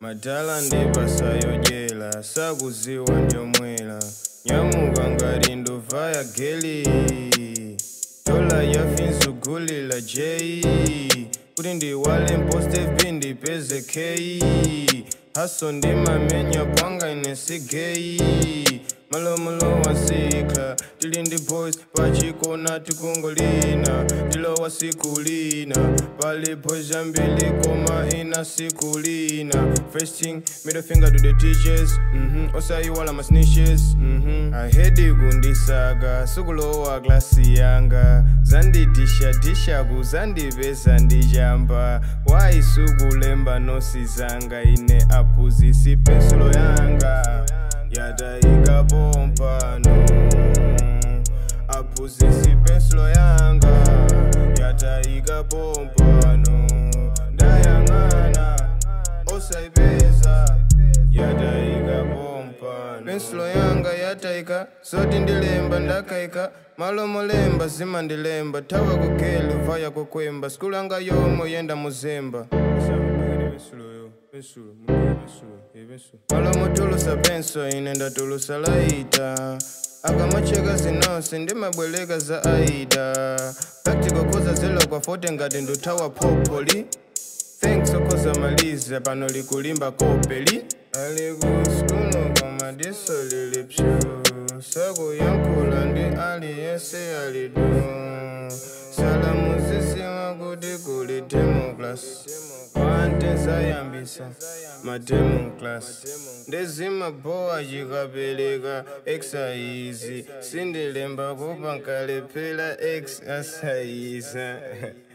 Madala ndipasa yojela, sakuziwa ndiomwela. Nyamuka ngati nduva ya geli, dola yafinzu guli la J. Kuti ndiwale mposte vindi peze K. Haso ndimamenya panga inesi gay. Malo wasikla, tili ndi boys pachikona tikungolina. Tilo wasikulina, pali boys ambili koma ina sikulina. First thing, middle finger to the teachers. Osayi wala ma snitches. Ahedi kundisaga, sukulowa glasi yanga. Zandi disha kuzandi besa ndijamba. Wai sukulemba nosi zanga ine apuzisi pensulo yanga. Yataika pompano, apuzisi pensulo yanga. Yataika pompano, dayangana, osaibeza. Yataika pompano, pensulo yanga yataika. Soti ndilemba ndakaika, malo molemba zima ndilemba. Tawa kukeli vaya kukwemba, skulu yanga yomo yenda muzemba. Malo motulusa penso inenda tulusa laita. Akamacheka zinose ndimabweleka za aida. Practical koza zelo kwa fote ngati ndutawa popoli. Thanks okoza maliza pano likulimba kopeli. Alikuskunu kama diso lilipshu. Saku yankula ndi aliyese alidu. Salamu zisi wakuti kuli democlass. Wanteza yambisa ma democlass. Ndezima boa jikapeleka exercise. Sindilemba kupankalepela exercise.